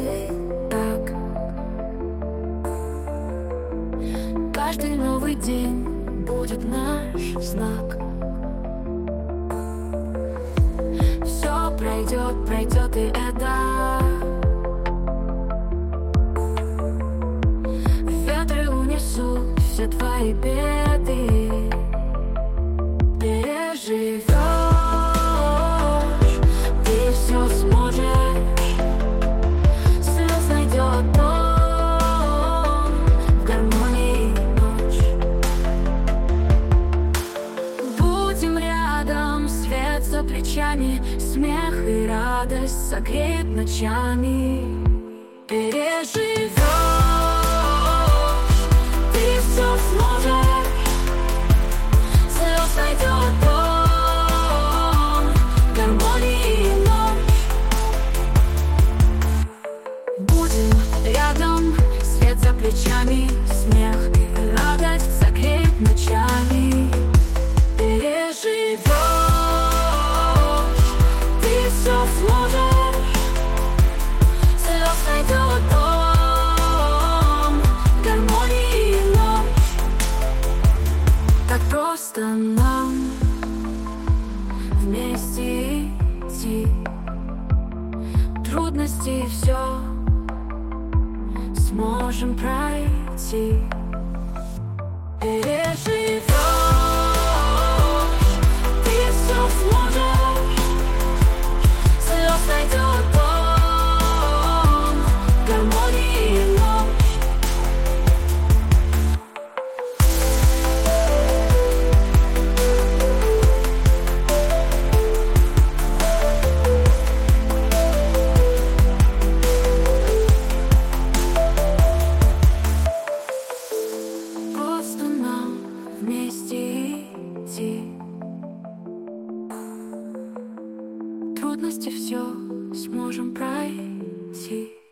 ты так. Каждый новый день будет наш знак. Все пройдет, пройдет и это. Ветры унесут все твои беды. Переживешь, ты все сможешь. Слез найдет дом, в гармонии ночь. Будем рядом, свет за плечами, смех и радость согреет ночами. Переживешь, ты все сможешь. Слез найдет дом, в гармонии ночь. Будем рядом, свет за плечами, смех и радость согреет ночами. Переживешь, ты все сможешь. Слез найдет дом, в гармонии ночь. Так просто нам вместе идти. Трудности все сможем пройти. Переживешь, ты все сможешь. Слез найдет дом, в гармонии ночь. Просто нам вместе идти. Трудности все сможем пройти.